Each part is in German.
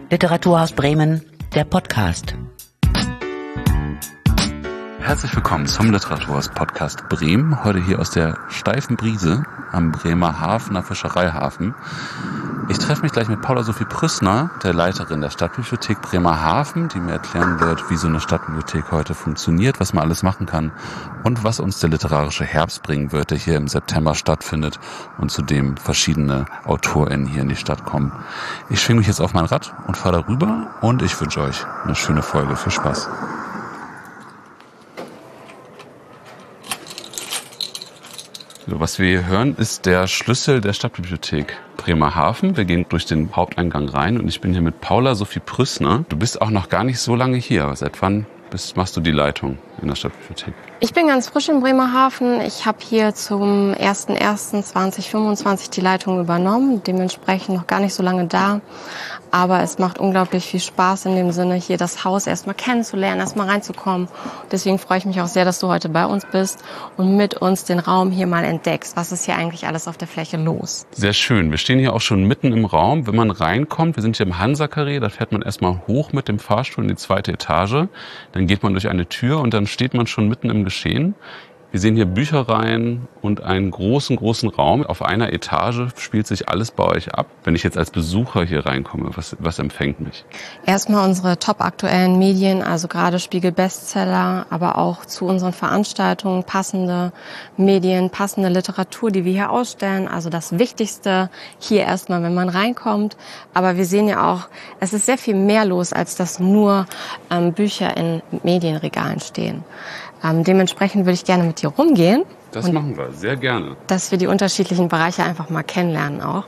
Literaturhaus Bremen, der Podcast. Herzlich willkommen zum Literaturhaus Podcast Bremen. Heute hier aus der steifen Brise am Bremerhavener Fischereihafen. Ich treffe mich gleich mit Paula Sophie Prüßner, der Leiterin der Stadtbibliothek Bremerhaven, die mir erklären wird, wie so eine Stadtbibliothek heute funktioniert, was man alles machen kann und was uns der literarische Herbst bringen wird, der hier im September stattfindet und zu dem verschiedene AutorInnen hier in die Stadt kommen. Ich schwinge mich jetzt auf mein Rad und fahre darüber und ich wünsche euch eine schöne Folge. Viel Spaß. Was wir hier hören, ist der Schlüssel der Stadtbibliothek Bremerhaven. Wir gehen durch den Haupteingang rein und ich bin hier mit Paula Sophie Prüßner. Du bist auch noch gar nicht so lange hier. Seit wann machst du die Leitung in der Stadtbibliothek? Ich bin ganz frisch in Bremerhaven. Ich habe hier zum 01.01.2025 die Leitung übernommen, dementsprechend noch gar nicht so lange da. Aber es macht unglaublich viel Spaß in dem Sinne, hier das Haus erstmal kennenzulernen, erstmal reinzukommen. Deswegen freue ich mich auch sehr, dass du heute bei uns bist und mit uns den Raum hier mal entdeckst. Was ist hier eigentlich alles auf der Fläche los? Sehr schön. Wir stehen hier auch schon mitten im Raum. Wenn man reinkommt, wir sind hier im Hansa-Karree, da fährt man erstmal hoch mit dem Fahrstuhl in die 2. Etage. Dann geht man durch eine Tür und dann steht man schon mitten im Geschehen. Wir sehen hier Büchereien und einen großen Raum. Auf einer Etage spielt sich alles bei euch ab. Wenn ich jetzt als Besucher hier reinkomme, was empfängt mich? Erstmal unsere top-aktuellen Medien, also gerade Spiegel-Bestseller, aber auch zu unseren Veranstaltungen passende Medien, passende Literatur, die wir hier ausstellen. Also das Wichtigste hier erstmal, wenn man reinkommt. Aber wir sehen ja auch, es ist sehr viel mehr los, als dass nur Bücher in Medienregalen stehen. Dementsprechend würde ich gerne mit dir rumgehen. Das machen wir, sehr gerne. Dass wir die unterschiedlichen Bereiche einfach mal kennenlernen auch.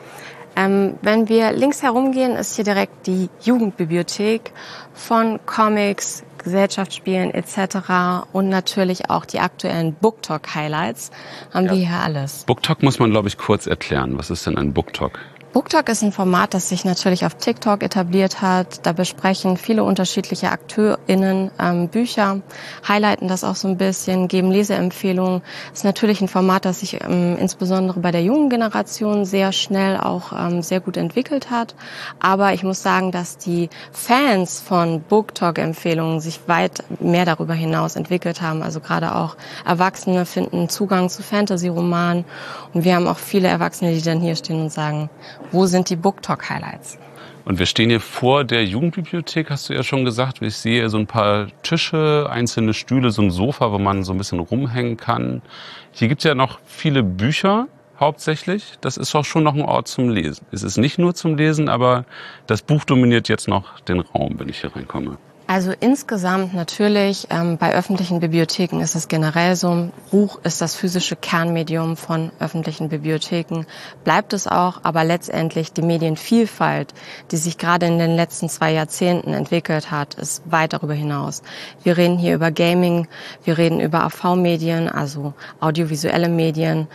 Wenn wir links herumgehen, ist hier direkt die Jugendbibliothek von Comics, Gesellschaftsspielen etc. und natürlich auch die aktuellen BookTok-Highlights haben wir hier alles. BookTok muss man, glaube ich, kurz erklären. Was ist denn ein BookTok? BookTok ist ein Format, das sich natürlich auf TikTok etabliert hat. Da besprechen viele unterschiedliche AkteurInnen Bücher, highlighten das auch so ein bisschen, geben Leseempfehlungen. Das ist natürlich ein Format, das sich insbesondere bei der jungen Generation sehr schnell auch sehr gut entwickelt hat. Aber ich muss sagen, dass die Fans von BookTok-Empfehlungen sich weit mehr darüber hinaus entwickelt haben. Also gerade auch Erwachsene finden Zugang zu Fantasy-Romanen. Und wir haben auch viele Erwachsene, die dann hier stehen und sagen, wo sind die BookTok-Highlights? Und wir stehen hier vor der Jugendbibliothek, hast du ja schon gesagt. Ich sehe so ein paar Tische, einzelne Stühle, so ein Sofa, wo man so ein bisschen rumhängen kann. Hier gibt es ja noch viele Bücher hauptsächlich. Das ist auch schon noch ein Ort zum Lesen. Es ist nicht nur zum Lesen, aber das Buch dominiert jetzt noch den Raum, wenn ich hier reinkomme. Also insgesamt natürlich, bei öffentlichen Bibliotheken ist es generell so, Buch ist das physische Kernmedium von öffentlichen Bibliotheken, bleibt es auch, aber letztendlich die Medienvielfalt, die sich gerade in den letzten 2 Jahrzehnten entwickelt hat, ist weit darüber hinaus. Wir reden hier über Gaming, wir reden über AV-Medien, also audiovisuelle Medien,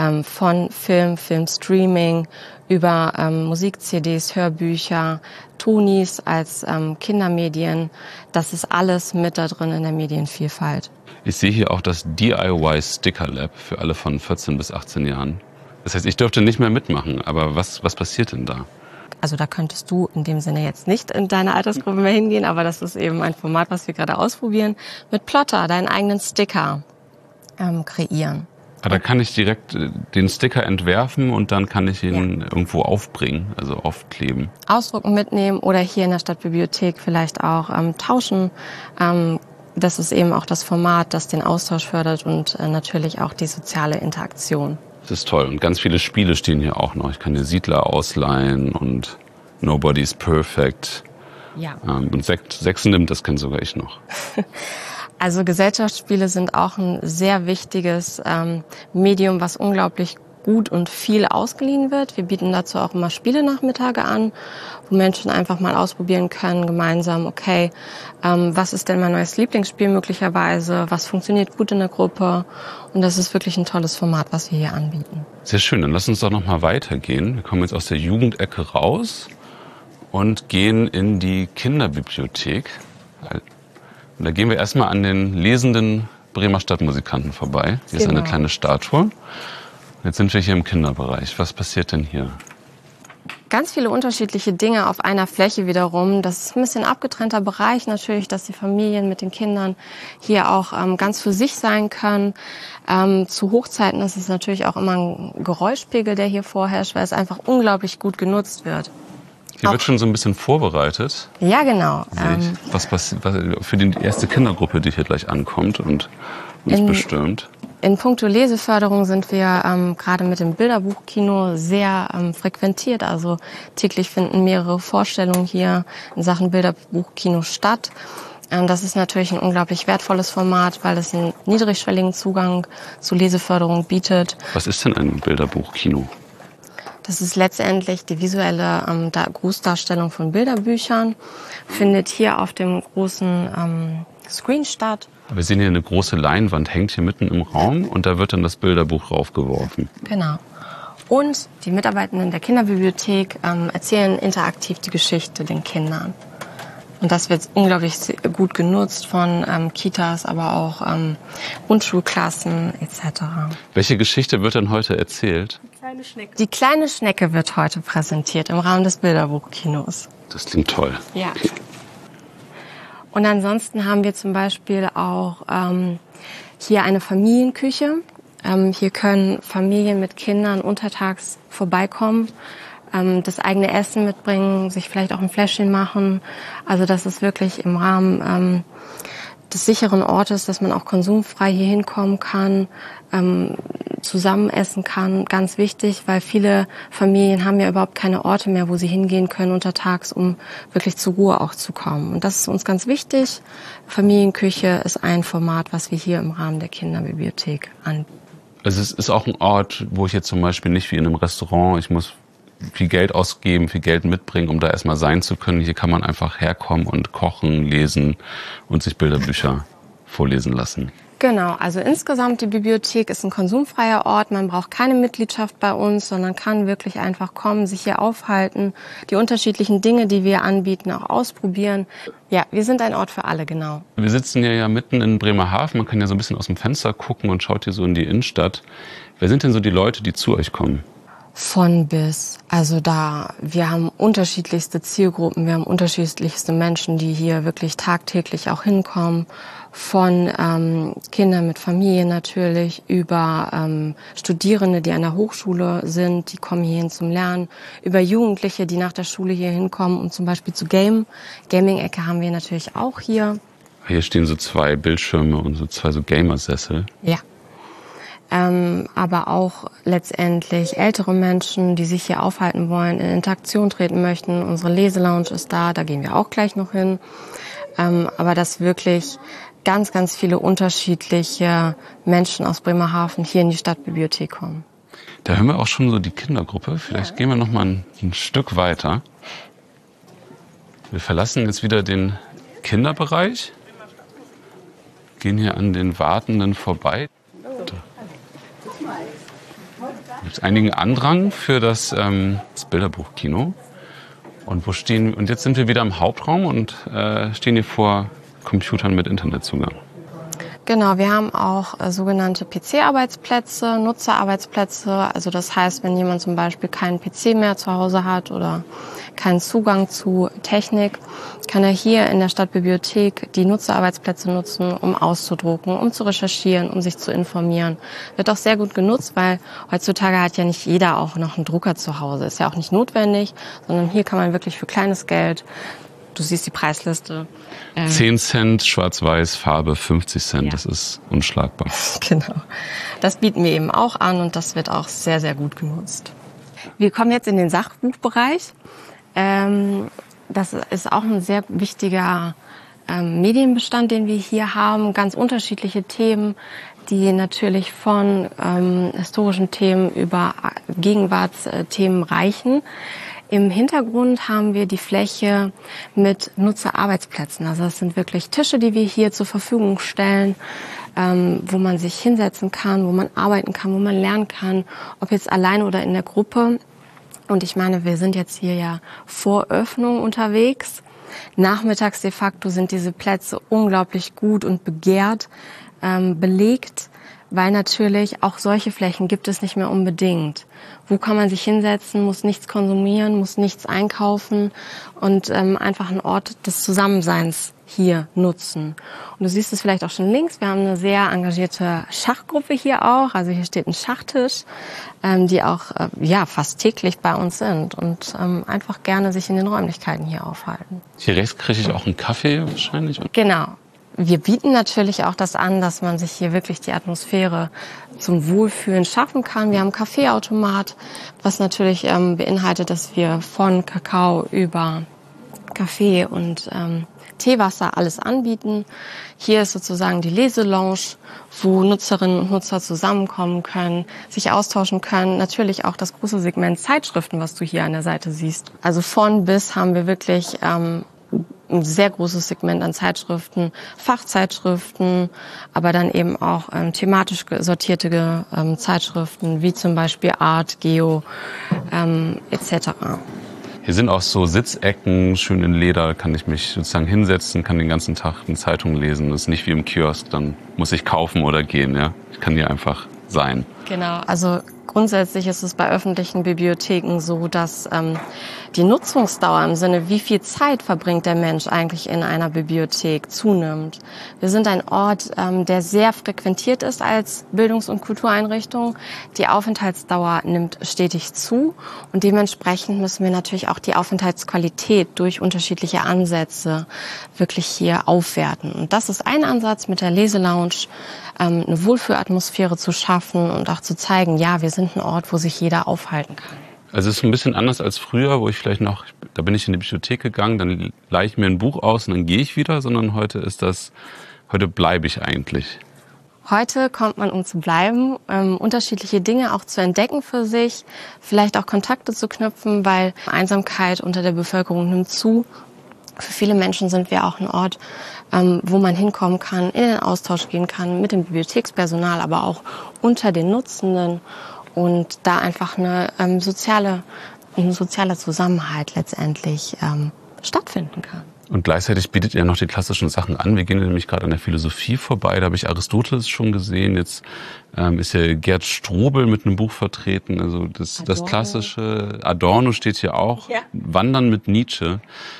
von Filmstreaming, über Musik-CDs, Hörbücher, Tonis als Kindermedien. Das ist alles mit da drin in der Medienvielfalt. Ich sehe hier auch das DIY Sticker Lab für alle von 14 bis 18 Jahren. Das heißt, ich dürfte nicht mehr mitmachen, aber was passiert denn da? Also da könntest du in dem Sinne jetzt nicht in deine Altersgruppe mehr hingehen, aber das ist eben ein Format, was wir gerade ausprobieren. Mit Plotter deinen eigenen Sticker kreieren. Da kann ich direkt den Sticker entwerfen und dann kann ich ihn irgendwo aufbringen, also aufkleben. Ausdrucken mitnehmen oder hier in der Stadtbibliothek vielleicht auch tauschen. Das ist eben auch das Format, das den Austausch fördert und natürlich auch die soziale Interaktion. Das ist toll. Und ganz viele Spiele stehen hier auch noch. Ich kann hier Siedler ausleihen und Nobody's Perfect. Ja. Und Sechsen nimmt, das kenne sogar ich noch. Also Gesellschaftsspiele sind auch ein sehr wichtiges Medium, was unglaublich gut und viel ausgeliehen wird. Wir bieten dazu auch immer Spielenachmittage an, wo Menschen einfach mal ausprobieren können, gemeinsam, okay, was ist denn mein neues Lieblingsspiel möglicherweise, was funktioniert gut in der Gruppe. Und das ist wirklich ein tolles Format, was wir hier anbieten. Sehr schön, dann lass uns doch noch mal weitergehen. Wir kommen jetzt aus der Jugendecke raus und gehen in die Kinderbibliothek. Und da gehen wir erstmal an den lesenden Bremer Stadtmusikanten vorbei. Hier ist eine kleine Statue. Jetzt sind wir hier im Kinderbereich. Was passiert denn hier? Ganz viele unterschiedliche Dinge auf einer Fläche wiederum. Das ist ein bisschen abgetrennter Bereich natürlich, dass die Familien mit den Kindern hier auch ganz für sich sein können. Zu Hochzeiten ist es natürlich auch immer ein Geräuschpegel, der hier vorherrscht, weil es einfach unglaublich gut genutzt wird. Hier wird schon so ein bisschen vorbereitet. Ja, genau. Was für die erste Kindergruppe, die hier gleich ankommt und uns bestürmt. In puncto Leseförderung sind wir gerade mit dem Bilderbuchkino sehr frequentiert. Also täglich finden mehrere Vorstellungen hier in Sachen Bilderbuchkino statt. Das ist natürlich ein unglaublich wertvolles Format, weil es einen niedrigschwelligen Zugang zu Leseförderung bietet. Was ist denn ein Bilderbuchkino? Das ist letztendlich die visuelle Grußdarstellung von Bilderbüchern, findet hier auf dem großen Screen statt. Wir sehen hier eine große Leinwand, hängt hier mitten im Raum und da wird dann das Bilderbuch raufgeworfen. Genau. Und die Mitarbeitenden der Kinderbibliothek erzählen interaktiv die Geschichte den Kindern. Und das wird unglaublich gut genutzt von Kitas, aber auch Grundschulklassen etc. Welche Geschichte wird dann heute erzählt? Die kleine Schnecke wird heute präsentiert im Rahmen des Bilderbuchkinos. Das klingt toll. Ja. Und ansonsten haben wir zum Beispiel auch hier eine Familienküche. Hier können Familien mit Kindern untertags vorbeikommen, das eigene Essen mitbringen, sich vielleicht auch ein Fläschchen machen. Also das ist wirklich im Rahmen des sicheren Ortes, dass man auch konsumfrei hier hinkommen kann, zusammen essen kann. Ganz wichtig, weil viele Familien haben ja überhaupt keine Orte mehr, wo sie hingehen können untertags, um wirklich zur Ruhe auch zu kommen. Und das ist uns ganz wichtig. Familienküche ist ein Format, was wir hier im Rahmen der Kinderbibliothek anbieten. Also es ist auch ein Ort, wo ich jetzt zum Beispiel nicht wie in einem Restaurant, ich muss viel Geld ausgeben, viel Geld mitbringen, um da erstmal sein zu können. Hier kann man einfach herkommen und kochen, lesen und sich Bilderbücher vorlesen lassen. Genau, also insgesamt die Bibliothek ist ein konsumfreier Ort. Man braucht keine Mitgliedschaft bei uns, sondern kann wirklich einfach kommen, sich hier aufhalten, die unterschiedlichen Dinge, die wir anbieten, auch ausprobieren. Ja, wir sind ein Ort für alle, genau. Wir sitzen hier ja mitten in Bremerhaven. Man kann ja so ein bisschen aus dem Fenster gucken und schaut hier so in die Innenstadt. Wer sind denn so die Leute, die zu euch kommen? Von bis. Also wir haben unterschiedlichste Zielgruppen, wir haben unterschiedlichste Menschen, die hier wirklich tagtäglich auch hinkommen. Von Kindern mit Familie natürlich, über Studierende, die an der Hochschule sind, die kommen hierhin zum Lernen, über Jugendliche, die nach der Schule hier hinkommen, um zum Beispiel zu gamen. Gaming-Ecke haben wir natürlich auch hier. Hier stehen so 2 Bildschirme und so 2 so Gamersessel. Ja. Aber auch letztendlich ältere Menschen, die sich hier aufhalten wollen, in Interaktion treten möchten. Unsere Leselounge ist da gehen wir auch gleich noch hin. Aber dass wirklich ganz, ganz viele unterschiedliche Menschen aus Bremerhaven hier in die Stadtbibliothek kommen. Da hören wir auch schon so die Kindergruppe. Vielleicht gehen wir noch mal ein Stück weiter. Wir verlassen jetzt wieder den Kinderbereich, gehen hier an den Wartenden vorbei. Da gibt es einigen Andrang für das Bilderbuchkino. Und jetzt sind wir wieder im Hauptraum und stehen hier vor Computern mit Internetzugang. Genau, wir haben auch sogenannte PC-Arbeitsplätze, Nutzerarbeitsplätze. Also das heißt, wenn jemand zum Beispiel keinen PC mehr zu Hause hat oder keinen Zugang zu Technik, kann er hier in der Stadtbibliothek die Nutzerarbeitsplätze nutzen, um auszudrucken, um zu recherchieren, um sich zu informieren. Wird auch sehr gut genutzt, weil heutzutage hat ja nicht jeder auch noch einen Drucker zu Hause. Ist ja auch nicht notwendig, sondern hier kann man wirklich für kleines Geld, du siehst die Preisliste. 10 Cent, schwarz-weiß, Farbe, 50 Cent, Ja. Das ist unschlagbar. Genau. Das bieten wir eben auch an und das wird auch sehr, sehr gut genutzt. Wir kommen jetzt in den Sachbuchbereich. Das ist auch ein sehr wichtiger Medienbestand, den wir hier haben. Ganz unterschiedliche Themen, die natürlich von historischen Themen über Gegenwartsthemen reichen. Im Hintergrund haben wir die Fläche mit Nutzerarbeitsplätzen. Also das sind wirklich Tische, die wir hier zur Verfügung stellen, wo man sich hinsetzen kann, wo man arbeiten kann, wo man lernen kann, ob jetzt alleine oder in der Gruppe. Und ich meine, wir sind jetzt hier ja vor Öffnung unterwegs. Nachmittags de facto sind diese Plätze unglaublich gut und begehrt belegt, weil natürlich auch solche Flächen gibt es nicht mehr unbedingt. Wo kann man sich hinsetzen, muss nichts konsumieren, muss nichts einkaufen und einfach einen Ort des Zusammenseins hier nutzen. Und du siehst es vielleicht auch schon links, wir haben eine sehr engagierte Schachgruppe hier auch. Also hier steht ein Schachtisch, die auch fast täglich bei uns sind und einfach gerne sich in den Räumlichkeiten hier aufhalten. Hier rechts kriege ich auch einen Kaffee wahrscheinlich. Genau. Wir bieten natürlich auch das an, dass man sich hier wirklich die Atmosphäre zum Wohlfühlen schaffen kann. Wir haben einen Kaffeeautomat, was natürlich beinhaltet, dass wir von Kakao über Kaffee und Teewasser alles anbieten. Hier ist sozusagen die Leselounge, wo Nutzerinnen und Nutzer zusammenkommen können, sich austauschen können. Natürlich auch das große Segment Zeitschriften, was du hier an der Seite siehst. Also von bis haben wir wirklich ein sehr großes Segment an Zeitschriften, Fachzeitschriften, aber dann eben auch thematisch sortierte Zeitschriften, wie zum Beispiel Art, Geo etc. Hier sind auch so Sitzecken, schön in Leder, kann ich mich sozusagen hinsetzen, kann den ganzen Tag eine Zeitung lesen. Das ist nicht wie im Kiosk, dann muss ich kaufen oder gehen. Ja? Ich kann hier einfach sein. Genau, also grundsätzlich ist es bei öffentlichen Bibliotheken so, dass die Nutzungsdauer im Sinne, wie viel Zeit verbringt der Mensch eigentlich in einer Bibliothek, zunimmt. Wir sind ein Ort, der sehr frequentiert ist als Bildungs- und Kultureinrichtung. Die Aufenthaltsdauer nimmt stetig zu und dementsprechend müssen wir natürlich auch die Aufenthaltsqualität durch unterschiedliche Ansätze wirklich hier aufwerten. Und das ist ein Ansatz mit der Leselounge, eine Wohlfühlatmosphäre zu schaffen und auch zu zeigen, ja, wir sind ein Ort, wo sich jeder aufhalten kann. Also es ist ein bisschen anders als früher, wo ich vielleicht noch, da bin ich in die Bibliothek gegangen, dann leihe ich mir ein Buch aus und dann gehe ich wieder, sondern heute bleibe ich eigentlich. Heute kommt man, um zu bleiben, unterschiedliche Dinge auch zu entdecken für sich, vielleicht auch Kontakte zu knüpfen, weil Einsamkeit unter der Bevölkerung nimmt zu. Für viele Menschen sind wir auch ein Ort, wo man hinkommen kann, in den Austausch gehen kann mit dem Bibliothekspersonal, aber auch unter den Nutzenden und da einfach ein sozialer Zusammenhalt letztendlich stattfinden kann. Und gleichzeitig bietet ihr noch die klassischen Sachen an. Wir gehen nämlich gerade an der Philosophie vorbei, da habe ich Aristoteles schon gesehen. Jetzt ist ja Gerd Strobel mit einem Buch vertreten. Also das klassische Adorno steht hier auch. Ja. Wandern mit Nietzsche.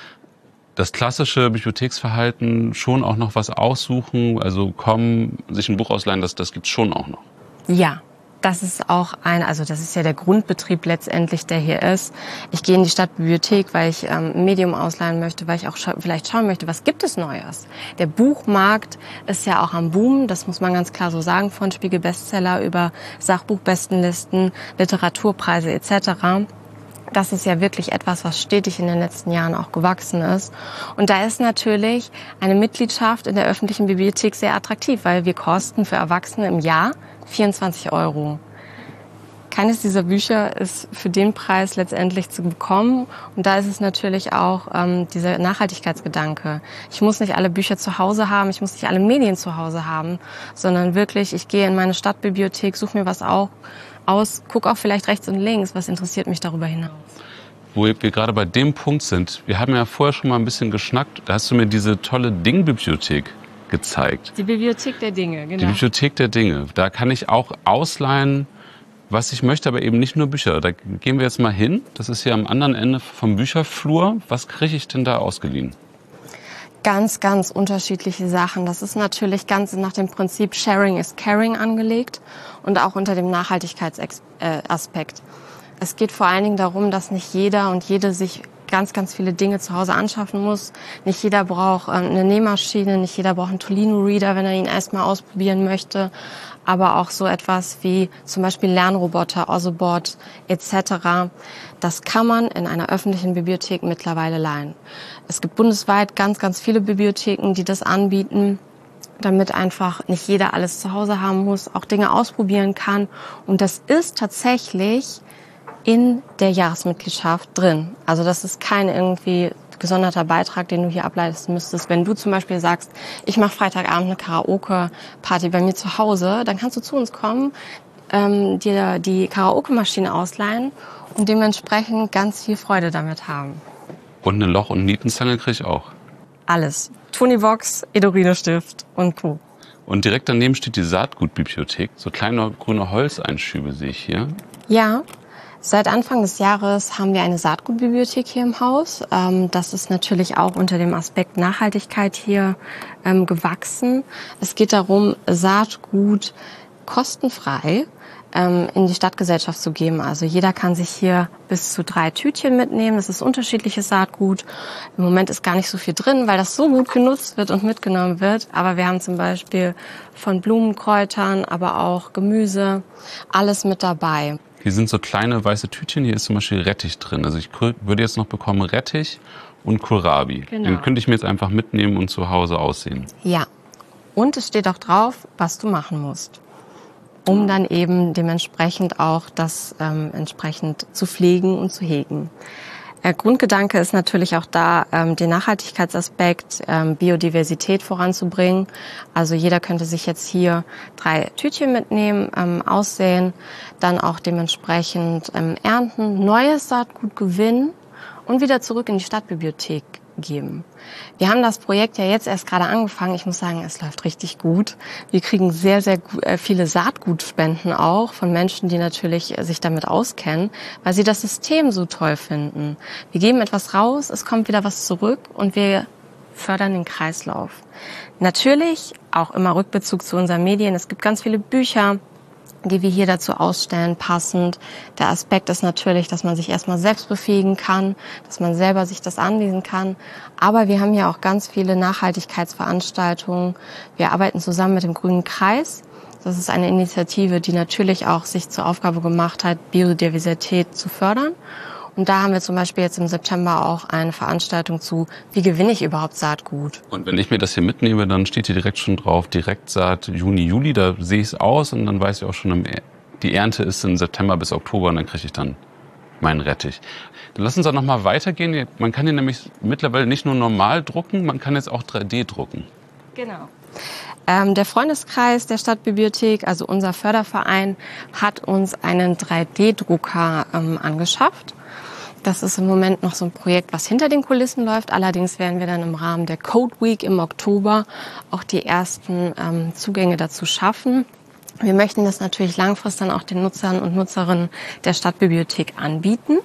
Das klassische Bibliotheksverhalten, schon auch noch was aussuchen, also kommen, sich ein Buch ausleihen, das gibt's schon auch noch. Ja, das ist auch das ist ja der Grundbetrieb letztendlich, der hier ist. Ich gehe in die Stadtbibliothek, weil ich ein Medium ausleihen möchte, weil ich auch vielleicht schauen möchte, was gibt es Neues. Der Buchmarkt ist ja auch am Boom, das muss man ganz klar so sagen, von Spiegel-Bestseller über Sachbuchbestenlisten, Literaturpreise etc. Das ist ja wirklich etwas, was stetig in den letzten Jahren auch gewachsen ist. Und da ist natürlich eine Mitgliedschaft in der öffentlichen Bibliothek sehr attraktiv, weil wir kosten für Erwachsene im Jahr 24 €. Keines dieser Bücher ist für den Preis letztendlich zu bekommen. Und da ist es natürlich auch dieser Nachhaltigkeitsgedanke. Ich muss nicht alle Bücher zu Hause haben, ich muss nicht alle Medien zu Hause haben, sondern wirklich, ich gehe in meine Stadtbibliothek, suche mir was aus, guck auch vielleicht rechts und links, was interessiert mich darüber hinaus. Wo wir gerade bei dem Punkt sind, wir haben ja vorher schon mal ein bisschen geschnackt, da hast du mir diese tolle Ding-Bibliothek gezeigt. Die Bibliothek der Dinge, genau. Die Bibliothek der Dinge. Da kann ich auch ausleihen, was ich möchte, aber eben nicht nur Bücher. Da gehen wir jetzt mal hin, das ist hier am anderen Ende vom Bücherflur. Was kriege ich denn da ausgeliehen? Ganz, ganz unterschiedliche Sachen. Das ist natürlich ganz nach dem Prinzip Sharing is Caring angelegt und auch unter dem Nachhaltigkeitsaspekt. Es geht vor allen Dingen darum, dass nicht jeder und jede sich ganz, ganz viele Dinge zu Hause anschaffen muss. Nicht jeder braucht eine Nähmaschine, nicht jeder braucht einen Tolino-Reader, wenn er ihn erstmal ausprobieren möchte. Aber auch so etwas wie zum Beispiel Lernroboter, Ozzobot etc. Das kann man in einer öffentlichen Bibliothek mittlerweile leihen. Es gibt bundesweit ganz, ganz viele Bibliotheken, die das anbieten, damit einfach nicht jeder alles zu Hause haben muss, auch Dinge ausprobieren kann. Und das ist tatsächlich in der Jahresmitgliedschaft drin. Also das ist kein irgendwie gesonderter Beitrag, den du hier ableisten müsstest. Wenn du zum Beispiel sagst, ich mache Freitagabend eine Karaoke-Party bei mir zu Hause, dann kannst du zu uns kommen, dir die Karaoke-Maschine ausleihen und dementsprechend ganz viel Freude damit haben. Und eine Loch- und Nietenzange kriege ich auch. Alles. Tonibox, Edorino-Stift und Co. Und direkt daneben steht die Saatgutbibliothek. So kleine grüne Holzeinschübe sehe ich hier. Ja, seit Anfang des Jahres haben wir eine Saatgutbibliothek hier im Haus. Das ist natürlich auch unter dem Aspekt Nachhaltigkeit hier gewachsen. Es geht darum, Saatgut kostenfrei in die Stadtgesellschaft zu geben. Also jeder kann sich hier bis zu 3 Tütchen mitnehmen. Das ist unterschiedliches Saatgut. Im Moment ist gar nicht so viel drin, weil das so gut genutzt wird und mitgenommen wird. Aber wir haben zum Beispiel von Blumenkräutern, aber auch Gemüse, alles mit dabei. Hier sind so kleine weiße Tütchen. Hier ist zum Beispiel Rettich drin. Also ich würde jetzt noch bekommen Rettich und Kohlrabi. Genau. Den könnte ich mir jetzt einfach mitnehmen und zu Hause aussehen. Ja, und es steht auch drauf, was du machen musst, um dann eben dementsprechend auch das entsprechend zu pflegen und zu hegen. Grundgedanke ist natürlich auch da, den Nachhaltigkeitsaspekt, Biodiversität voranzubringen. Also jeder könnte sich jetzt hier 3 Tütchen mitnehmen, aussäen, dann auch dementsprechend ernten, neues Saatgut gewinnen und wieder zurück in die Stadtbibliothek geben. Wir haben das Projekt ja jetzt erst gerade angefangen. Ich muss sagen, es läuft richtig gut. Wir kriegen sehr, sehr viele Saatgutspenden auch von Menschen, die natürlich sich damit auskennen, weil sie das System so toll finden. Wir geben etwas raus, es kommt wieder was zurück und wir fördern den Kreislauf. Natürlich auch immer Rückbezug zu unseren Medien. Es gibt ganz viele Bücher, die wir hier dazu ausstellen, passend. Der Aspekt ist natürlich, dass man sich erstmal selbst befähigen kann, dass man selber sich das anlesen kann. Aber wir haben hier auch ganz viele Nachhaltigkeitsveranstaltungen. Wir arbeiten zusammen mit dem Grünen Kreis. Das ist eine Initiative, die natürlich auch sich zur Aufgabe gemacht hat, Biodiversität zu fördern. Und da haben wir zum Beispiel jetzt im September auch eine Veranstaltung zu, wie gewinne ich überhaupt Saatgut? Und wenn ich mir das hier mitnehme, dann steht hier direkt schon drauf, Direktsaat Juni, Juli, da sehe ich es aus und dann weiß ich auch schon, die Ernte ist im September bis Oktober und dann kriege ich dann meinen Rettich. Dann lass uns auch noch mal weitergehen. Man kann hier nämlich mittlerweile nicht nur normal drucken, man kann jetzt auch 3D drucken. Genau. Der Freundeskreis der Stadtbibliothek, also unser Förderverein, hat uns einen 3D-Drucker angeschafft. Das ist im Moment noch so ein Projekt, was hinter den Kulissen läuft. Allerdings werden wir dann im Rahmen der Code Week im Oktober auch die ersten Zugänge dazu schaffen. Wir möchten das natürlich langfristig dann auch den Nutzern und Nutzerinnen der Stadtbibliothek anbieten.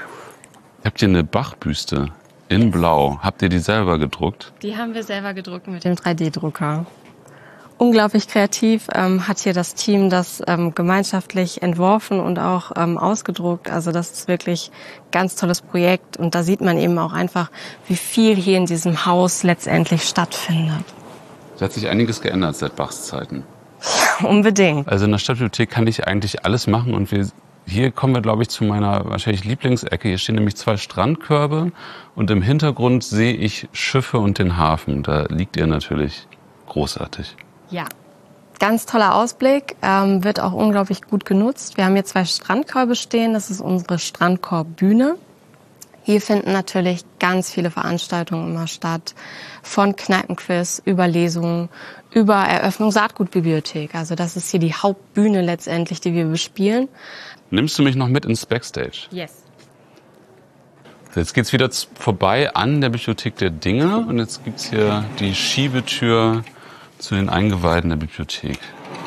Ihr habt hier eine Bach-Büste in Blau. Habt ihr die selber gedruckt? Die haben wir selber gedruckt mit dem 3D-Drucker. Unglaublich kreativ hat hier das Team das gemeinschaftlich entworfen und auch ausgedruckt. Also das ist wirklich ein ganz tolles Projekt. Und da sieht man eben auch einfach, wie viel hier in diesem Haus letztendlich stattfindet. Es hat sich einiges geändert seit Bachs Zeiten. Ja, unbedingt. Also in der Stadtbibliothek kann ich eigentlich alles machen und hier kommen wir, glaube ich, zu meiner wahrscheinlich Lieblingsecke. Hier stehen nämlich 2 Strandkörbe und im Hintergrund sehe ich Schiffe und den Hafen. Da liegt ihr natürlich großartig. Ja, ganz toller Ausblick, wird auch unglaublich gut genutzt. Wir haben hier 2 Strandkörbe stehen, das ist unsere Strandkorbbühne. Hier finden natürlich ganz viele Veranstaltungen immer statt, von Kneipenquiz über Lesungen, über Eröffnung Saatgutbibliothek. Also das ist hier die Hauptbühne letztendlich, die wir bespielen. Nimmst du mich noch mit ins Backstage? Yes. Jetzt geht's wieder vorbei an der Bibliothek der Dinge und jetzt gibt's hier die Schiebetür zu den Eingeweiden der Bibliothek.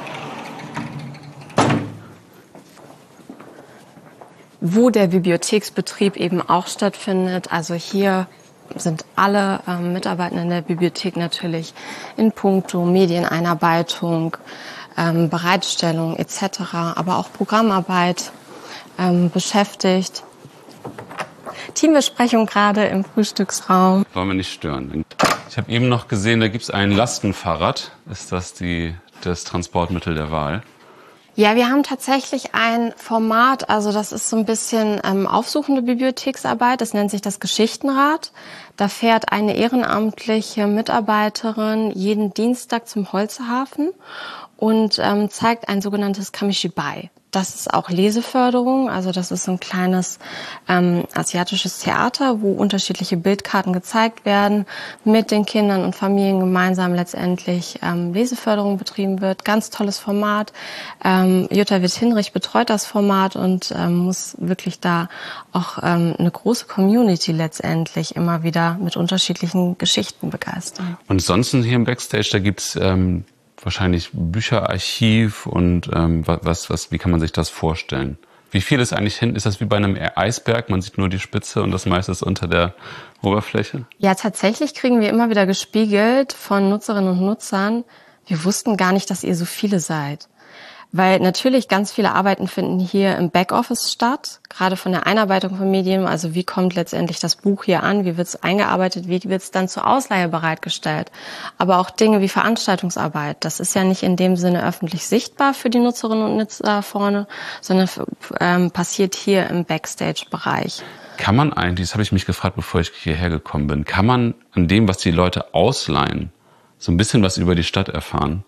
Wo der Bibliotheksbetrieb eben auch stattfindet. Also hier sind alle Mitarbeitenden der Bibliothek natürlich in puncto Medieneinarbeitung, Bereitstellung etc., aber auch Programmarbeit beschäftigt. Teambesprechung gerade im Frühstücksraum. Wollen wir nicht stören. Ich habe eben noch gesehen, da gibt's ein Lastenfahrrad. Ist das das Transportmittel der Wahl? Ja, wir haben tatsächlich ein Format, also das ist so ein bisschen aufsuchende Bibliotheksarbeit, das nennt sich das Geschichtenrad. Da fährt eine ehrenamtliche Mitarbeiterin jeden Dienstag zum Holzhafen und zeigt ein sogenanntes Kamishibai. Das ist auch Leseförderung, also das ist so ein kleines asiatisches Theater, wo unterschiedliche Bildkarten gezeigt werden, mit den Kindern und Familien gemeinsam letztendlich Leseförderung betrieben wird. Ganz tolles Format. Jutta Witt-Hinrich betreut das Format und muss wirklich da auch eine große Community letztendlich immer wieder mit unterschiedlichen Geschichten begeistern. Und sonst hier im Backstage, da gibt's wahrscheinlich Bücherarchiv und wie kann man sich das vorstellen? Wie viel ist eigentlich hin? Ist das wie bei einem Eisberg? Man sieht nur die Spitze und das meiste ist unter der Oberfläche? Ja, tatsächlich kriegen wir immer wieder gespiegelt von Nutzerinnen und Nutzern, wir wussten gar nicht, dass ihr so viele seid. Weil natürlich ganz viele Arbeiten finden hier im Backoffice statt, gerade von der Einarbeitung von Medien. Also wie kommt letztendlich das Buch hier an, wie wird es eingearbeitet, wie wird es dann zur Ausleihe bereitgestellt. Aber auch Dinge wie Veranstaltungsarbeit, das ist ja nicht in dem Sinne öffentlich sichtbar für die Nutzerinnen und Nutzer vorne, sondern passiert hier im Backstage-Bereich. Kann man eigentlich, das habe ich mich gefragt, bevor ich hierher gekommen bin, kann man an dem, was die Leute ausleihen, so ein bisschen was über die Stadt erfahren?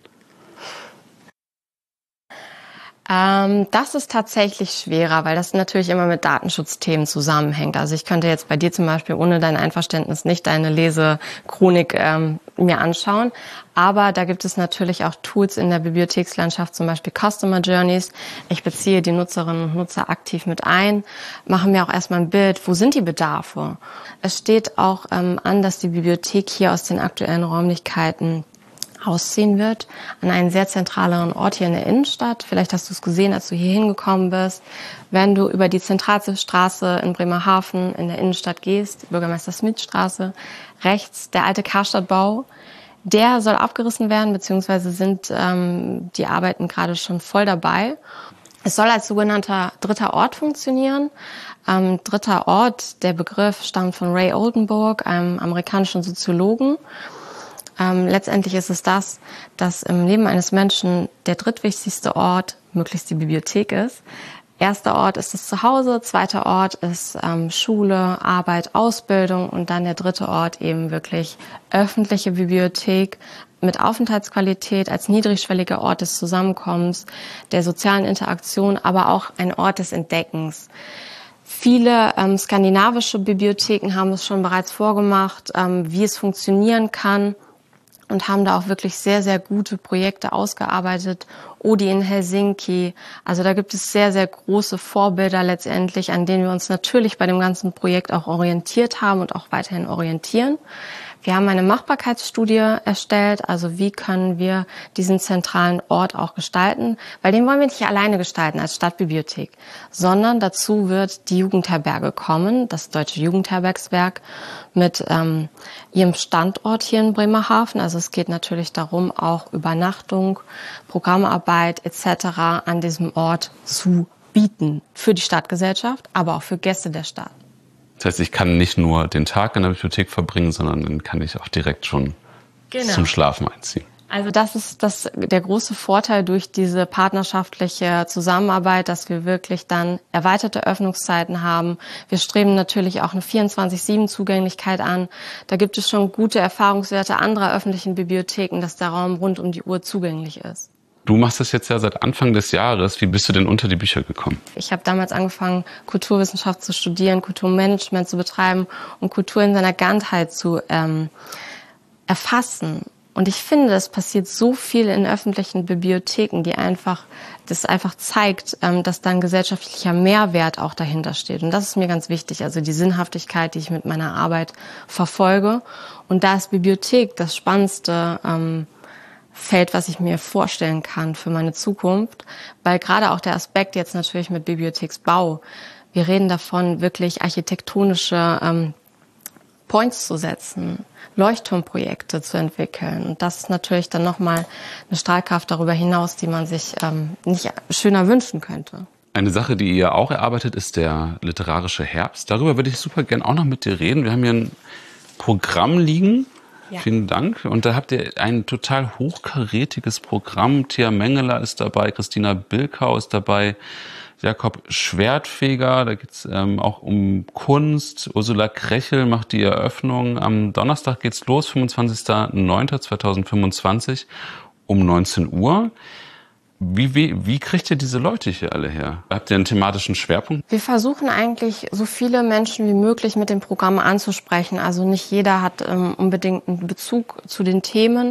Das ist tatsächlich schwerer, weil das natürlich immer mit Datenschutzthemen zusammenhängt. Also ich könnte jetzt bei dir zum Beispiel ohne dein Einverständnis nicht deine Lesechronik mir anschauen. Aber da gibt es natürlich auch Tools in der Bibliothekslandschaft, zum Beispiel Customer Journeys. Ich beziehe die Nutzerinnen und Nutzer aktiv mit ein, mache mir auch erstmal ein Bild, wo sind die Bedarfe. Es steht auch an, dass die Bibliothek hier aus den aktuellen Räumlichkeiten ausziehen wird, an einen sehr zentraleren Ort hier in der Innenstadt. Vielleicht hast du es gesehen, als du hier hingekommen bist. Wenn du über die zentralste Straße in Bremerhaven in der Innenstadt gehst, Bürgermeister-Schmidt-Straße, rechts der alte Karstadtbau, der soll abgerissen werden, beziehungsweise sind die Arbeiten gerade schon voll dabei. Es soll als sogenannter dritter Ort funktionieren. Dritter Ort, der Begriff stammt von Ray Oldenburg, einem amerikanischen Soziologen. Letztendlich ist es das, dass im Leben eines Menschen der drittwichtigste Ort möglichst die Bibliothek ist. Erster Ort ist das Zuhause, zweiter Ort ist Schule, Arbeit, Ausbildung und dann der dritte Ort eben wirklich öffentliche Bibliothek mit Aufenthaltsqualität als niedrigschwelliger Ort des Zusammenkommens, der sozialen Interaktion, aber auch ein Ort des Entdeckens. Viele skandinavische Bibliotheken haben es schon bereits vorgemacht, wie es funktionieren kann. Und haben da auch wirklich sehr, sehr gute Projekte ausgearbeitet. Odi in Helsinki. Also da gibt es sehr, sehr große Vorbilder letztendlich, an denen wir uns natürlich bei dem ganzen Projekt auch orientiert haben und auch weiterhin orientieren. Wir haben eine Machbarkeitsstudie erstellt, also wie können wir diesen zentralen Ort auch gestalten, weil den wollen wir nicht alleine gestalten als Stadtbibliothek, sondern dazu wird die Jugendherberge kommen, das Deutsche Jugendherbergswerk mit ihrem Standort hier in Bremerhaven. Also es geht natürlich darum, auch Übernachtung, Programmarbeit etc. an diesem Ort zu bieten für die Stadtgesellschaft, aber auch für Gäste der Stadt. Das heißt, ich kann nicht nur den Tag in der Bibliothek verbringen, sondern dann kann ich auch direkt schon zum Schlafen einziehen. Also das ist der große Vorteil durch diese partnerschaftliche Zusammenarbeit, dass wir wirklich dann erweiterte Öffnungszeiten haben. Wir streben natürlich auch eine 24/7-Zugänglichkeit an. Da gibt es schon gute Erfahrungswerte anderer öffentlichen Bibliotheken, dass der Raum rund um die Uhr zugänglich ist. Du machst das jetzt ja seit Anfang des Jahres. Wie bist du denn unter die Bücher gekommen? Ich habe damals angefangen, Kulturwissenschaft zu studieren, Kulturmanagement zu betreiben und Kultur in seiner Ganzheit zu erfassen. Und ich finde, es passiert so viel in öffentlichen Bibliotheken, das einfach zeigt, dass da ein gesellschaftlicher Mehrwert auch dahinter steht. Und das ist mir ganz wichtig, also die Sinnhaftigkeit, die ich mit meiner Arbeit verfolge. Und da ist Bibliothek das spannendste Feld, was ich mir vorstellen kann für meine Zukunft, weil gerade auch der Aspekt jetzt natürlich mit Bibliotheksbau, wir reden davon, wirklich architektonische Points zu setzen, Leuchtturmprojekte zu entwickeln. Und das ist natürlich dann nochmal eine Strahlkraft darüber hinaus, die man sich nicht schöner wünschen könnte. Eine Sache, die ihr auch erarbeitet, ist der literarische Herbst. Darüber würde ich super gern auch noch mit dir reden. Wir haben hier ein Programm liegen. Ja. Vielen Dank. Und da habt ihr ein total hochkarätiges Programm. Thea Mengeler ist dabei, Christina Bilkau ist dabei, Jakob Schwertfeger, da geht's auch um Kunst. Ursula Krechel macht die Eröffnung. Am Donnerstag geht's los, 25.09.2025 um 19 Uhr. Wie kriegt ihr diese Leute hier alle her? Habt ihr einen thematischen Schwerpunkt? Wir versuchen eigentlich, so viele Menschen wie möglich mit dem Programm anzusprechen. Also nicht jeder hat unbedingt einen Bezug zu den Themen.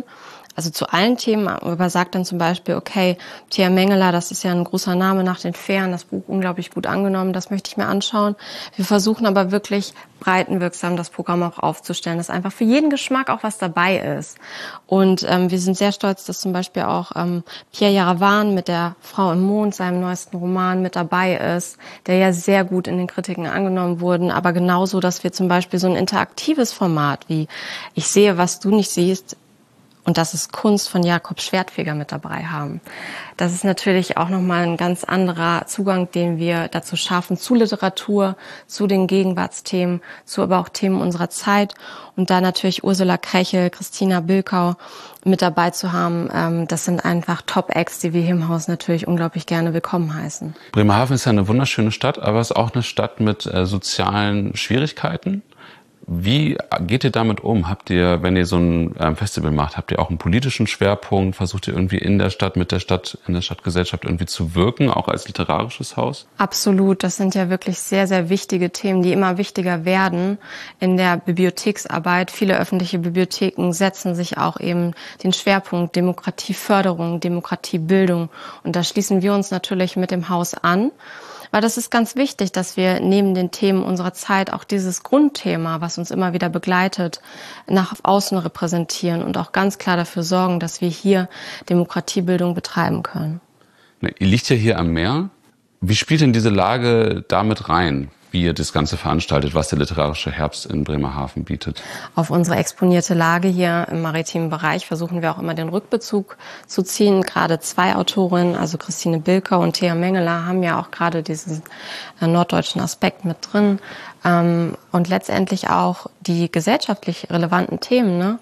also zu allen Themen, aber sagt dann zum Beispiel, okay, Thea Mengeler, das ist ja ein großer Name nach den Fähren, das Buch unglaublich gut angenommen, das möchte ich mir anschauen. Wir versuchen aber wirklich breitenwirksam das Programm auch aufzustellen, dass einfach für jeden Geschmack auch was dabei ist. Und wir sind sehr stolz, dass zum Beispiel auch Pierre Jaravan mit der Frau im Mond, seinem neuesten Roman, mit dabei ist, der ja sehr gut in den Kritiken angenommen wurde, aber genauso, dass wir zum Beispiel so ein interaktives Format wie Ich sehe, was du nicht siehst, und das ist Kunst von Jakob Schwertfeger mit dabei haben. Das ist natürlich auch nochmal ein ganz anderer Zugang, den wir dazu schaffen, zu Literatur, zu den Gegenwartsthemen, zu aber auch Themen unserer Zeit. Und da natürlich Ursula Krechel, Christina Bilkau mit dabei zu haben, das sind einfach Top-Acts, die wir hier im Haus natürlich unglaublich gerne willkommen heißen. Bremerhaven ist ja eine wunderschöne Stadt, aber es ist auch eine Stadt mit sozialen Schwierigkeiten. Wie geht ihr damit um? Habt ihr, wenn ihr so ein Festival macht, habt ihr auch einen politischen Schwerpunkt? Versucht ihr irgendwie in der Stadt, mit der Stadt, in der Stadtgesellschaft irgendwie zu wirken, auch als literarisches Haus? Absolut. Das sind ja wirklich sehr, sehr wichtige Themen, die immer wichtiger werden in der Bibliotheksarbeit. Viele öffentliche Bibliotheken setzen sich auch eben den Schwerpunkt Demokratieförderung, Demokratiebildung. Und da schließen wir uns natürlich mit dem Haus an. Weil das ist ganz wichtig, dass wir neben den Themen unserer Zeit auch dieses Grundthema, was uns immer wieder begleitet, nach außen repräsentieren und auch ganz klar dafür sorgen, dass wir hier Demokratiebildung betreiben können. Ihr liegt ja hier am Meer. Wie spielt denn diese Lage damit rein, wie ihr das Ganze veranstaltet, was der literarische Herbst in Bremerhaven bietet? Auf unsere exponierte Lage hier im maritimen Bereich versuchen wir auch immer den Rückbezug zu ziehen. Gerade 2 Autorinnen, also Christine Bilkau und Thea Mengeler, haben ja auch gerade diesen norddeutschen Aspekt mit drin. Und letztendlich auch die gesellschaftlich relevanten Themen, ne?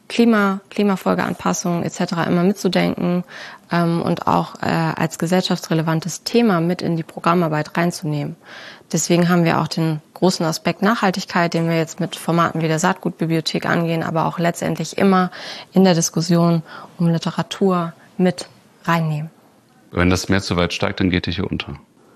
Klimafolgeanpassung etc. immer mitzudenken und auch als gesellschaftsrelevantes Thema mit in die Programmarbeit reinzunehmen. Deswegen haben wir auch den großen Aspekt Nachhaltigkeit, den wir jetzt mit Formaten wie der Saatgutbibliothek angehen, aber auch letztendlich immer in der Diskussion um Literatur mit reinnehmen. Wenn das Meer zu weit steigt, dann geht ihr hier unter.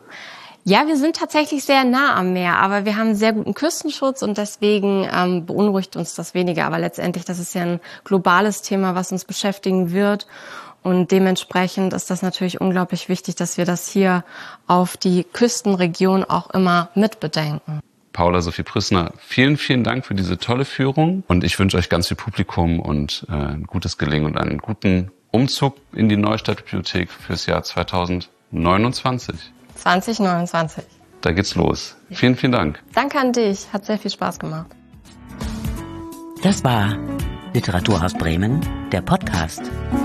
Ja, wir sind tatsächlich sehr nah am Meer, aber wir haben einen sehr guten Küstenschutz und deswegen beunruhigt uns das weniger. Aber letztendlich, das ist ja ein globales Thema, was uns beschäftigen wird. Und dementsprechend ist das natürlich unglaublich wichtig, dass wir das hier auf die Küstenregion auch immer mitbedenken. Paula Sophie Prüßner, vielen, vielen Dank für diese tolle Führung. Und ich wünsche euch ganz viel Publikum und ein gutes Gelingen und einen guten Umzug in die Neustadtbibliothek fürs Jahr 2029. 2029. Da geht's los. Vielen, vielen Dank. Danke an dich. Hat sehr viel Spaß gemacht. Das war Literaturhaus Bremen, der Podcast.